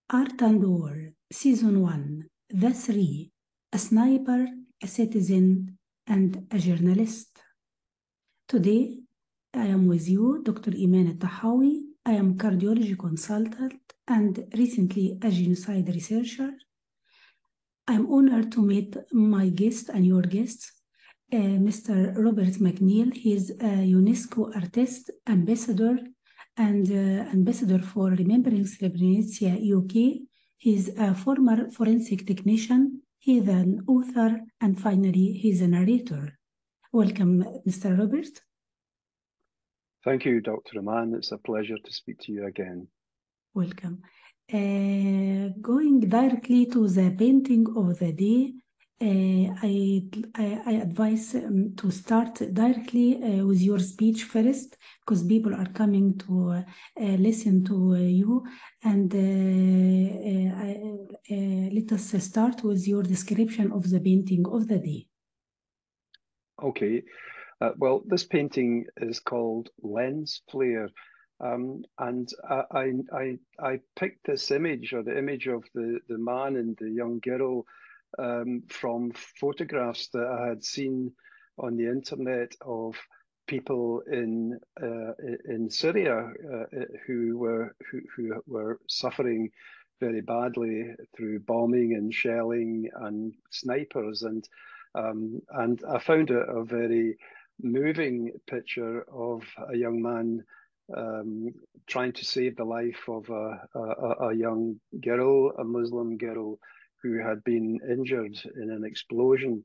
Art and War, Season 1, The Three, a sniper, a citizen, and a journalist. Today, I am with you, Dr. Iman Al-Tahawi. I am cardiology consultant and recently a genocide researcher. I am honored to meet my guest and your guests, Mr. Robert McNeil. He is a UNESCO artist, ambassador, and ambassador for Remembering Srebrenica UK. He is a former forensic technician. He is an author, and finally, he is a narrator. Welcome, Mr. Robert. Thank you, Dr. Iman. It's a pleasure to speak to you again. Welcome. Going directly to the painting of the day, I advise to start directly with your speech first, because people are coming to listen to you. And let us start with your description of the painting of the day. Okay. Well, this painting is called Lens Flare. And I picked this image, or the image of the man and the young girl, from photographs that I had seen on the internet of people in Syria who were suffering very badly through bombing and shelling and snipers, and I found it a very moving picture of a young man trying to save the life of a young girl, a Muslim girl, who had been injured in an explosion.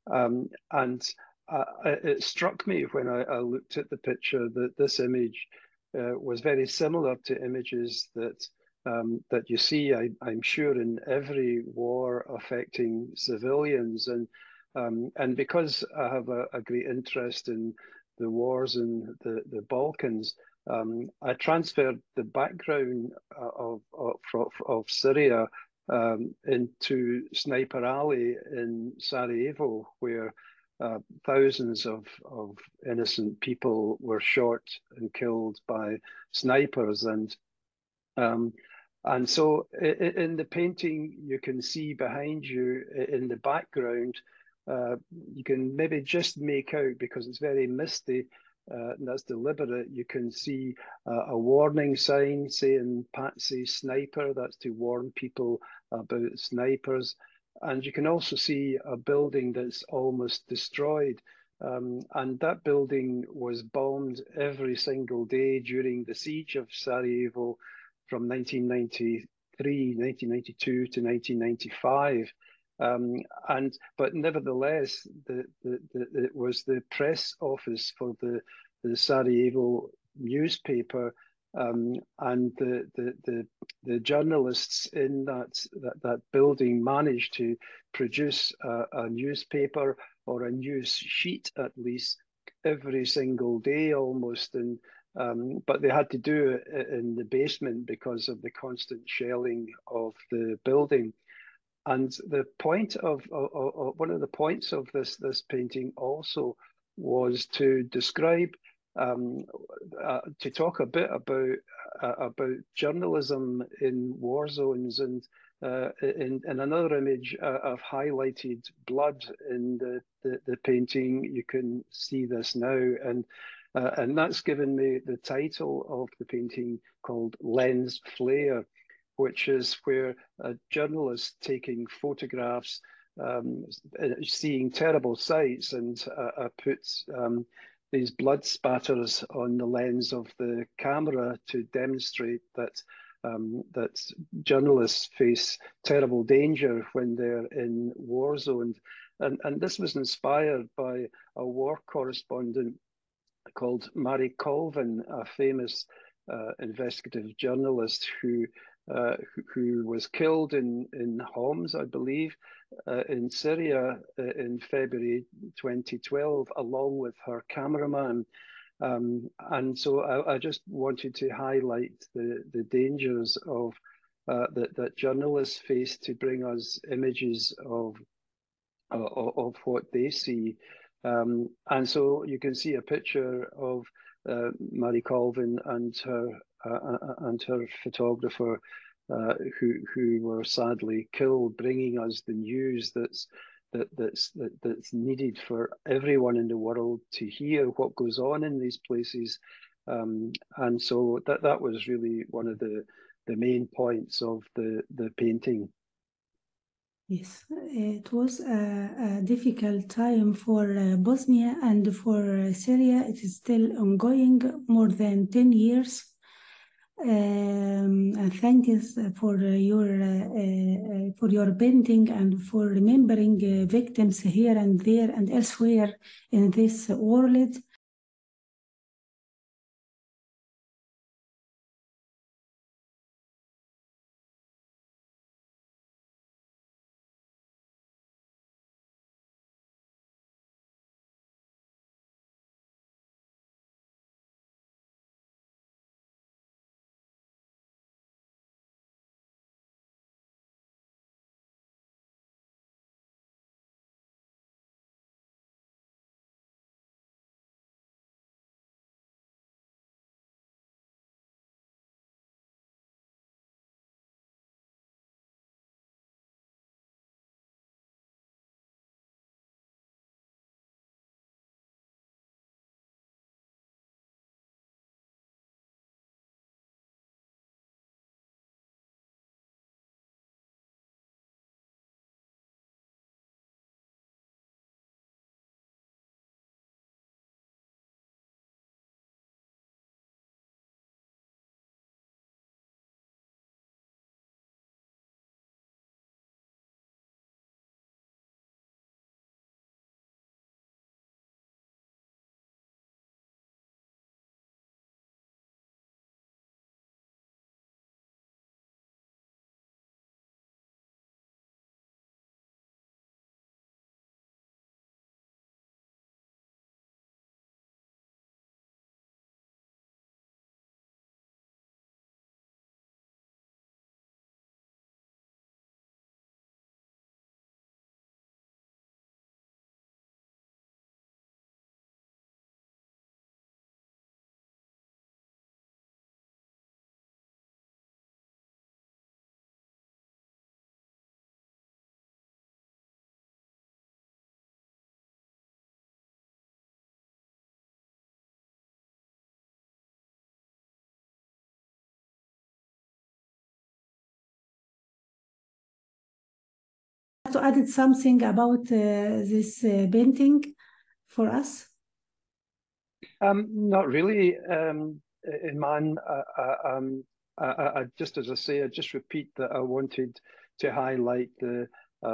It struck me when I looked at the picture that this image was very similar to images that you see, I'm sure, in every war affecting civilians. And because I have a great interest in the wars in the Balkans, I transferred the background of Syria into Sniper Alley in Sarajevo, where thousands of innocent people were shot and killed by snipers. And so in the painting, you can see behind you in the background, you can maybe just make out, because it's very misty, and that's deliberate, you can see a warning sign saying Patsy Sniper. That's to warn people about snipers. And you can also see a building that's almost destroyed. And that building was bombed every single day during the siege of Sarajevo from 1993, 1992 to 1995. But nevertheless, it was the press office for the Sarajevo newspaper, and the journalists in that building managed to produce a newspaper, or a news sheet at least, every single day almost. But they had to do it in the basement because of the constant shelling of the building. And the point of one of the points of this painting also was to describe, to talk a bit about journalism in war zones. And in another image, I've highlighted blood in the painting. You can see this now, and that's given me the title of the painting, called Lens Flare, which is where a journalist taking photographs, seeing terrible sights, and put these blood spatters on the lens of the camera to demonstrate that journalists face terrible danger when they're in war zones. And this was inspired by a war correspondent called Mary Colvin, a famous investigative journalist who was killed in Homs, I believe, in Syria in February 2012, along with her cameraman. And so I just wanted to highlight the dangers of that journalists face, to bring us images of what they see. And so you can see a picture of Mary Colvin and her photographer who were sadly killed, bringing us the news that's needed for everyone in the world to hear what goes on in these places. And so that was really one of the main points of the painting. Yes, it was a difficult time for Bosnia and for Syria. It is still ongoing, more than 10 years. And thank you for your painting and for remembering victims here and there and elsewhere in this world. To add something about this painting for us? Not really, Iman. Just as I say, I just repeat that I wanted to highlight the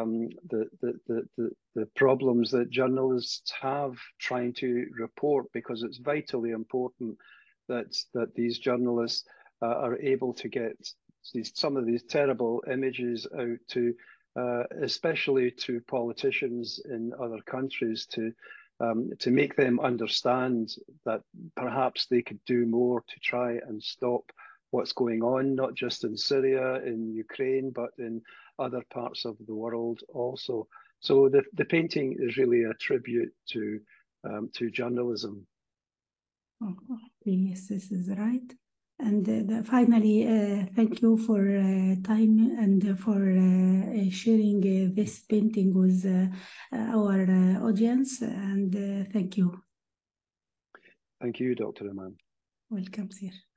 problems that journalists have trying to report, because it's vitally important that these journalists are able to get some of these terrible images out to, especially to politicians in other countries, to make them understand that perhaps they could do more to try and stop what's going on, not just in Syria, in Ukraine, but in other parts of the world also. So the painting is really a tribute to journalism. Oh, yes, this is right. And finally, thank you for time and for sharing this painting with our audience. And thank you. Thank you, Dr. Iman. Welcome, sir.